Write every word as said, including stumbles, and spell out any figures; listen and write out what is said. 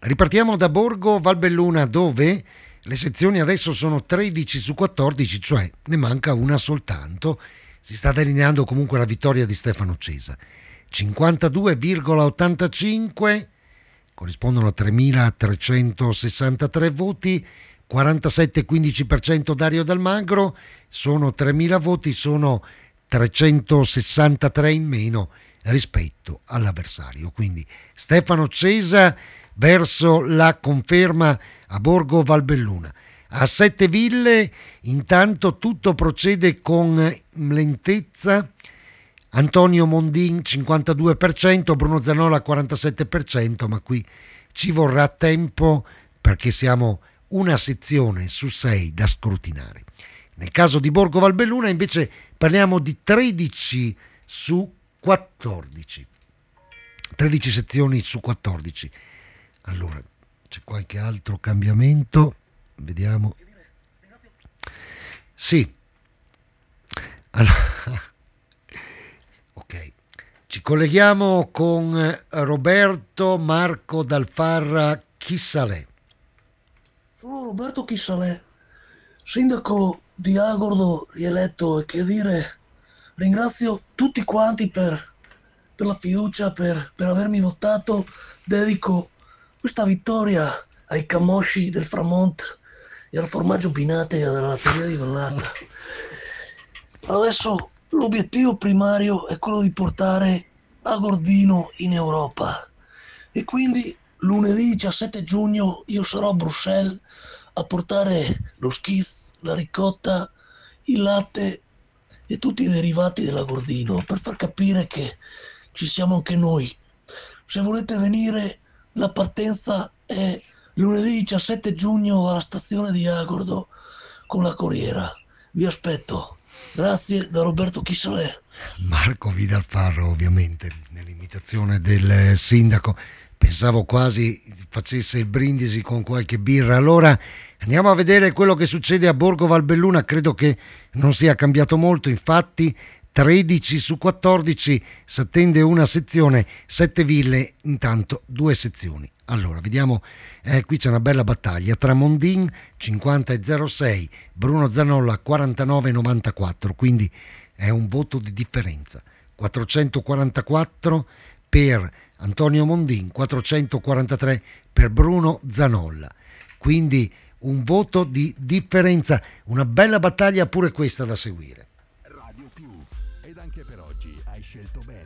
Ripartiamo da Borgo Valbelluna, dove le sezioni adesso sono tredici su quattordici, cioè ne manca una soltanto. Si sta delineando comunque la vittoria di Stefano Cesa. cinquantadue virgola ottantacinque corrispondono a tremilatrecentosessantatré voti, quarantasette virgola quindici per cento Dario Dalmagro, sono tremila voti, sono trecentosessantatré in meno rispetto all'avversario. Quindi Stefano Cesa verso la conferma a Borgo Valbelluna. A Sette Ville intanto tutto procede con lentezza. Antonio Mondin cinquantadue per cento, Bruno Zanola quarantasette per cento, ma qui ci vorrà tempo perché siamo una sezione su sei da scrutinare. Nel caso di Borgo Valbelluna invece parliamo di tredici su quattordici. tredici sezioni su quattordici. Allora, c'è qualche altro cambiamento? Vediamo. Sì. Allora, ok. Ci colleghiamo con Roberto Marco Dalfarra Chissalè. Sono Roberto Chissalè, sindaco di Agordo rieletto, e che dire, ringrazio tutti quanti per, per la fiducia, per, per avermi votato. Dedico questa vittoria ai camosci del Framont e al formaggio Binate della latteria di Vallata. Adesso l'obiettivo primario è quello di portare Agordino in Europa, e quindi lunedì diciassette giugno io sarò a Bruxelles a portare lo schiz, la ricotta, il latte e tutti i derivati dell'Agordino, per far capire che ci siamo anche noi. Se volete venire, la partenza è lunedì diciassette giugno alla stazione di Agordo con la corriera. Vi aspetto. Grazie da Roberto Chissalè. Marco Vidalfarro, ovviamente, nell'imitazione del sindaco. Pensavo quasi facesse il brindisi con qualche birra. Allora andiamo a vedere quello che succede a Borgo Valbelluna. Credo che non sia cambiato molto, infatti tredici su quattordici si attende una sezione, Sette Ville intanto due sezioni. Allora vediamo, eh, qui c'è una bella battaglia tra Mondin cinquanta e zero sei, Bruno Zanolla quarantanove e novantaquattro, quindi è un voto di differenza. quattrocentoquarantaquattro per Antonio Mondin, quattrocentoquarantatré per Bruno Zanolla, quindi un voto di differenza. Una bella battaglia pure questa da seguire. Radio Più, ed anche per oggi hai scelto bene.